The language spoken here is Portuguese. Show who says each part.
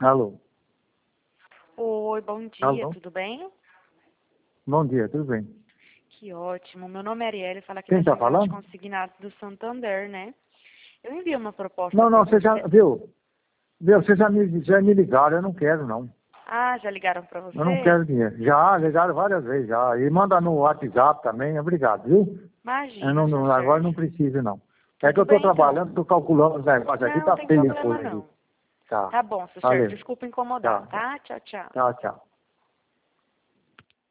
Speaker 1: Alô?
Speaker 2: Oi, bom dia,
Speaker 1: Alô?
Speaker 2: tudo bem?
Speaker 1: Bom dia, tudo bem?
Speaker 2: Que ótimo. Meu nome é Arielle, fala aqui
Speaker 1: Quem
Speaker 2: da
Speaker 1: está
Speaker 2: Central de
Speaker 1: falando?
Speaker 2: Consignados do Santander, né? Eu enviei uma proposta
Speaker 1: Não,
Speaker 2: para
Speaker 1: você já,
Speaker 2: você.
Speaker 1: viu, você já me ligaram, eu não quero, não.
Speaker 2: Ah, já ligaram para
Speaker 1: Eu não
Speaker 2: você?
Speaker 1: quero dinheiro. Já ligaram várias vezes, já. E manda no WhatsApp também, obrigado, viu? Eu
Speaker 2: Imagina,
Speaker 1: não,
Speaker 2: seu
Speaker 1: agora não
Speaker 2: Sérgio.
Speaker 1: preciso, não. É que eu
Speaker 2: Tudo
Speaker 1: estou
Speaker 2: bem, então?
Speaker 1: trabalhando, estou calculando os negócios aqui,
Speaker 2: Não,
Speaker 1: tá
Speaker 2: tem
Speaker 1: feio a
Speaker 2: problema
Speaker 1: coisa aqui.
Speaker 2: não.
Speaker 1: Tá.
Speaker 2: Tá bom, seu Sérgio.
Speaker 1: Valeu.
Speaker 2: Desculpa incomodar,
Speaker 1: Tchau.
Speaker 2: tá? Tchau, tchau.
Speaker 1: Tchau, tchau.